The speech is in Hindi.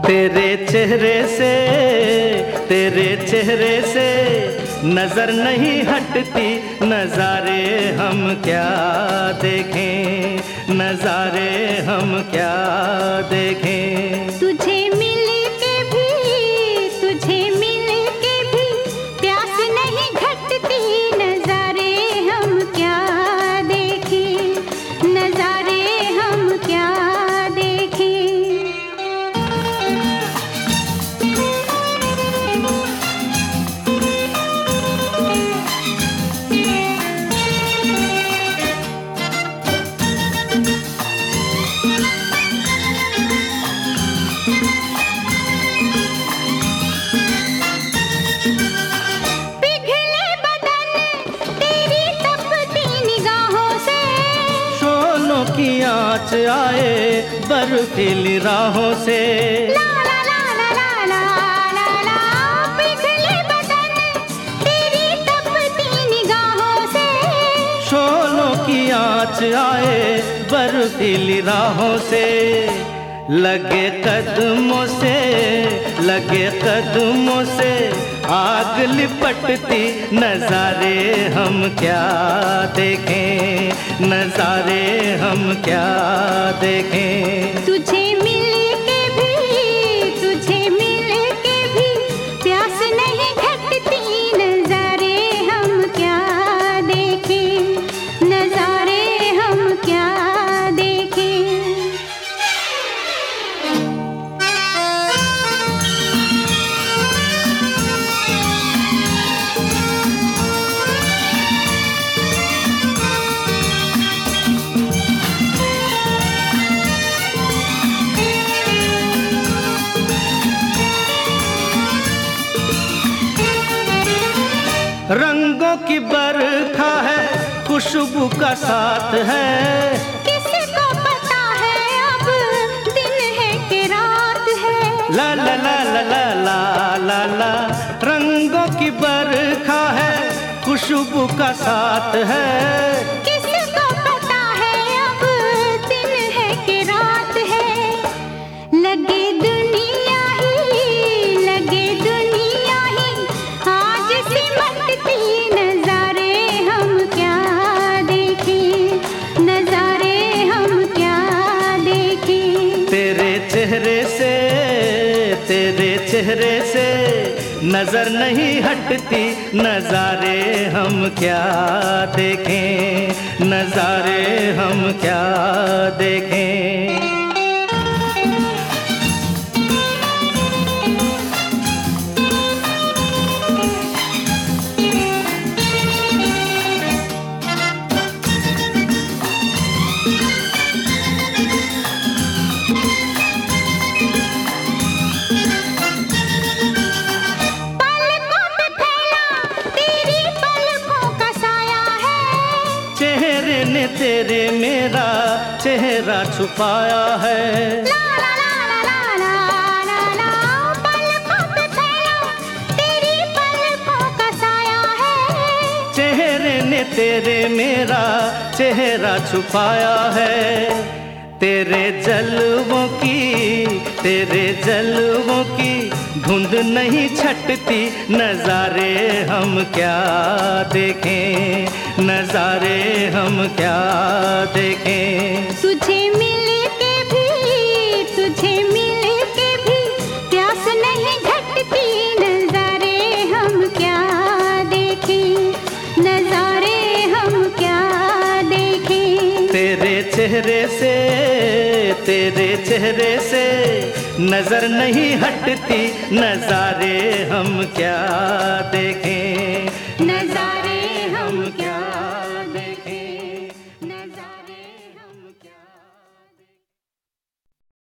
तेरे चेहरे से नजर नहीं हटती, नजारे हम क्या देखें, नजारे हम क्या देखें। तुझे मिल के भी प्यास नहीं घटती, नजारे हम क्या देखें, नजारे हम क्या देखें। की आँच आए बर्फीली राहों से, ला ला ला ला ला ला ला ला, पिघले बदन तेरी तपती निगाहों से। शोलों की आँच आए बर्फीली राहों से, लगे कदमों से आग लिपटती, नजारे हम क्या देखें, नजारे हम क्या देखें। तुझे मिल के भी प्यास नहीं घटती, नजारे हम क्या देखें, नजारे हम क्या देखें। रंगों की बरखा है, खुशबू का साथ है, किसको पता है अब दिन है कि रात है। ला ला ला ला ला ला ला ला। रंगों की बरखा है, खुशबू का साथ है, किसको पता है अब दिन है कि रात है। लगे दुनिया ही आज सिमटती, नजारे हम क्या देखें, नजारे हम क्या देखें। तेरे चेहरे से नजर नहीं हटती, नजारे हम क्या देखें, नजारे हम क्या देखें। चेहरे ने तेरे मेरा चेहरा छुपाया है, ला ला ला ला ला ला ला, पलकों पे फैला तेरी पलकों का साया है। चेहरे ने तेरे मेरा चेहरा छुपाया है, तेरे जलवों की धुंध नहीं छटती, नजारे हम क्या देखें, नजारे हम क्या देखें। तुझे मिल के भी प्यास नहीं घटती, नजारे हम क्या देखें, नजारे हम क्या देखें। तेरे चेहरे से नजर नहीं हटती, नजारे हम क्या देखें, नजारे